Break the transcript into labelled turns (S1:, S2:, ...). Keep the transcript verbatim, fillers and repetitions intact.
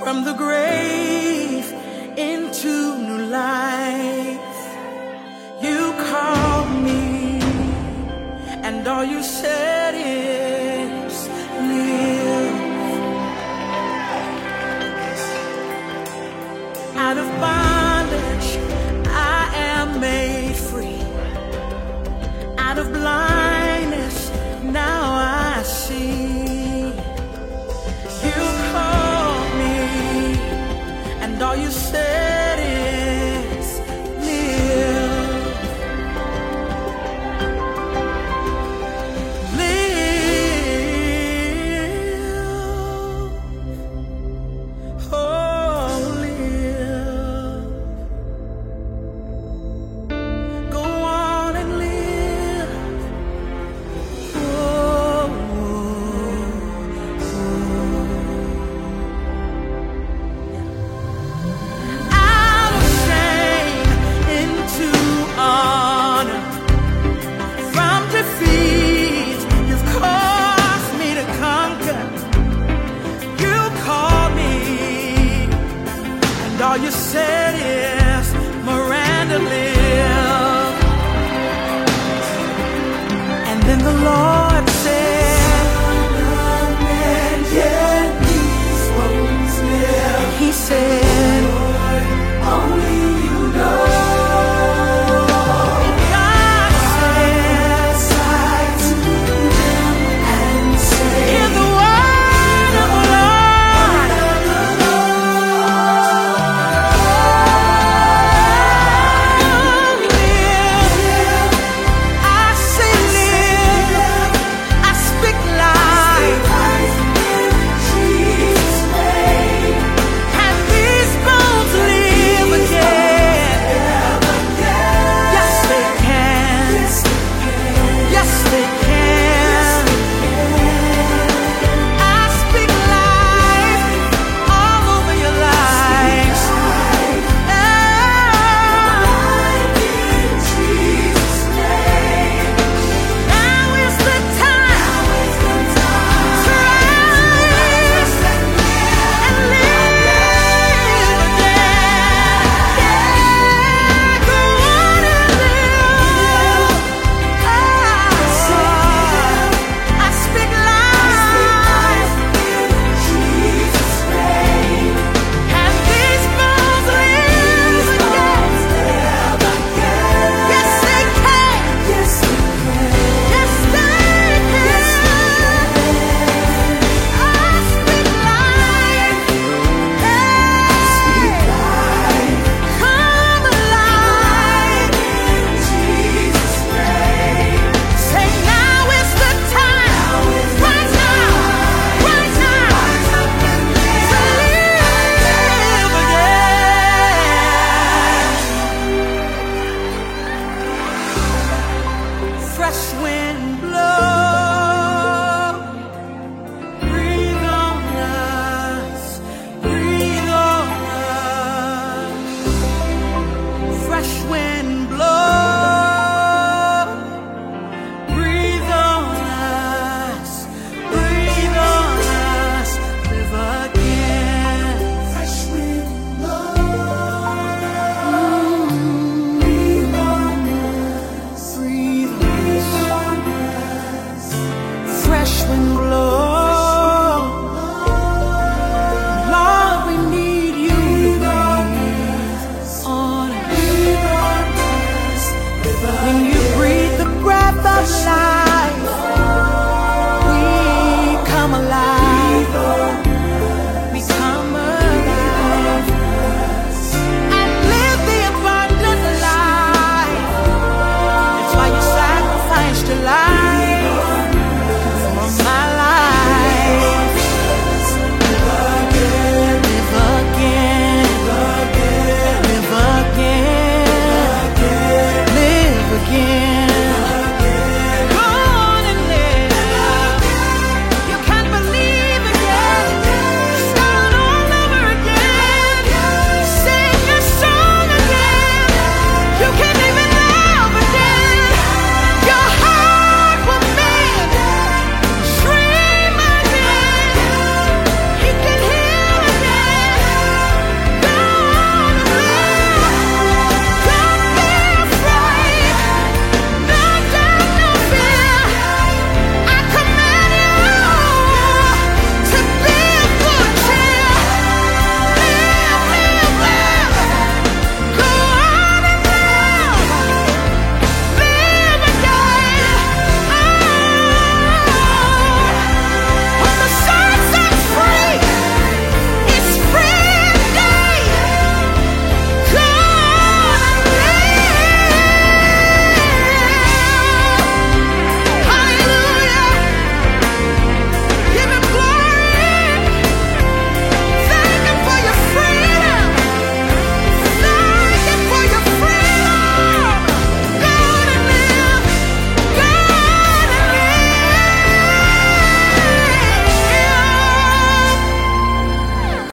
S1: from the grave into new life. You called me, and all you said is live. Out of bondage I am made free. Out of blindness now I see. You called me, and all you said is live. Live. Oh, live. Go on and live. Oh, out of shame into honor, from defeat you've caused me to conquer. You called me, and all you said is Miranda, live. And then the Lord said, "Man, can these bones live?" He said, "Lord, only you know." God said, "Sigh to them and say, hear the word of the Lord. Live." I say live. I speak life. In Jesus' name. And these bones live again. Yes, they can. Yes, they can. I speak life all over your lives. Now is the time. Rise and live again. Go on and live. I speak life in Jesus' name. And these bones live again. Yes, they can. Yes, they can. Yes, they can. I speak life. Speak life. Come alive in Jesus' name. Say now is the time. Right now. Right now. To live again. Fresh wind blow. Breathe on us. Breathe on us. Fresh wind blow. Breathe on us. Breathe on us. Live again. Fresh wind blow. Breathe on us. Breathe on us. Fresh wind blow. Lord, we need you. Breathe on us. When you breathe the breath of life.